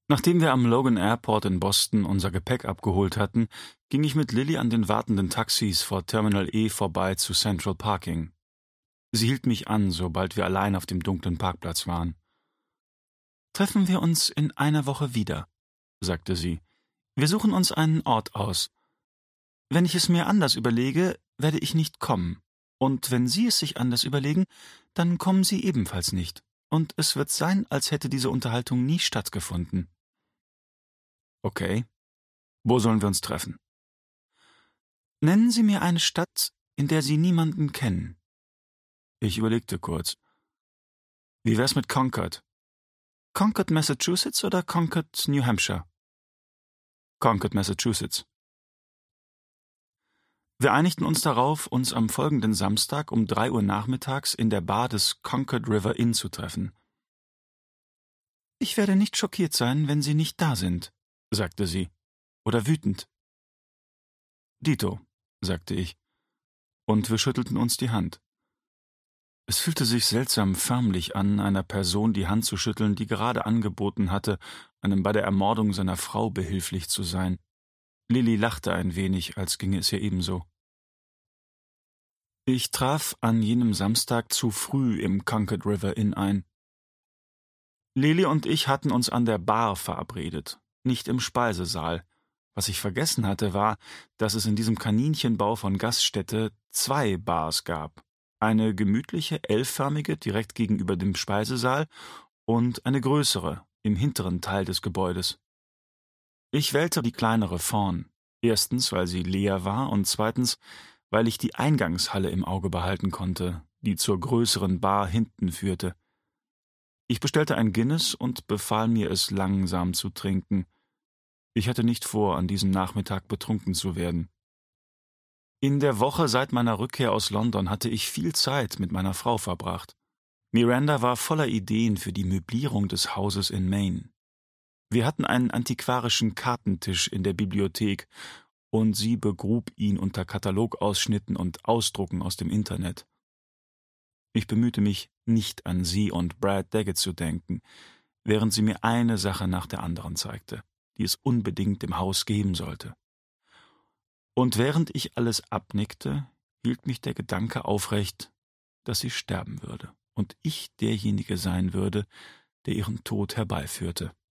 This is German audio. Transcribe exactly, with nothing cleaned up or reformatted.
Nachdem wir am Logan Airport in Boston unser Gepäck abgeholt hatten, ging ich mit Lilly an den wartenden Taxis vor Terminal E vorbei zu Central Parking. Sie hielt mich an, sobald wir allein auf dem dunklen Parkplatz waren. »Treffen wir uns in einer Woche wieder«, sagte sie. »Wir suchen uns einen Ort aus. Wenn ich es mir anders überlege, werde ich nicht kommen. Und wenn Sie es sich anders überlegen, dann kommen Sie ebenfalls nicht. Und es wird sein, als hätte diese Unterhaltung nie stattgefunden.« »Okay. Wo sollen wir uns treffen?« »Nennen Sie mir eine Stadt, in der Sie niemanden kennen.« Ich überlegte kurz. »Wie wär's mit Concord?« »Concord, Massachusetts oder Concord, New Hampshire?« »Concord, Massachusetts.« Wir einigten uns darauf, uns am folgenden Samstag um drei Uhr nachmittags in der Bar des Concord River Inn zu treffen. »Ich werde nicht schockiert sein, wenn Sie nicht da sind«, sagte sie. »Oder wütend.« »Dito«, sagte ich, und wir schüttelten uns die Hand. Es fühlte sich seltsam förmlich an, einer Person die Hand zu schütteln, die gerade angeboten hatte, einem bei der Ermordung seiner Frau behilflich zu sein. Lilly lachte ein wenig, als ginge es ihr ebenso. Ich traf an jenem Samstag zu früh im Concord River Inn ein. Lilly und ich hatten uns an der Bar verabredet, nicht im Speisesaal. Was ich vergessen hatte, war, dass es in diesem Kaninchenbau von Gaststätte zwei Bars gab. Eine gemütliche, L-förmige direkt gegenüber dem Speisesaal und eine größere im hinteren Teil des Gebäudes. Ich wählte die kleinere vorn, erstens, weil sie leer war und zweitens, weil ich die Eingangshalle im Auge behalten konnte, die zur größeren Bar hinten führte. Ich bestellte ein Guinness und befahl mir, es langsam zu trinken. Ich hatte nicht vor, an diesem Nachmittag betrunken zu werden. In der Woche seit meiner Rückkehr aus London hatte ich viel Zeit mit meiner Frau verbracht. Miranda war voller Ideen für die Möblierung des Hauses in Maine. Wir hatten einen antiquarischen Kartentisch in der Bibliothek, und sie begrub ihn unter Katalogausschnitten und Ausdrucken aus dem Internet. Ich bemühte mich, nicht an sie und Brad Daggett zu denken, während sie mir eine Sache nach der anderen zeigte, die es unbedingt im Haus geben sollte. Und während ich alles abnickte, hielt mich der Gedanke aufrecht, dass sie sterben würde und ich derjenige sein würde, der ihren Tod herbeiführte.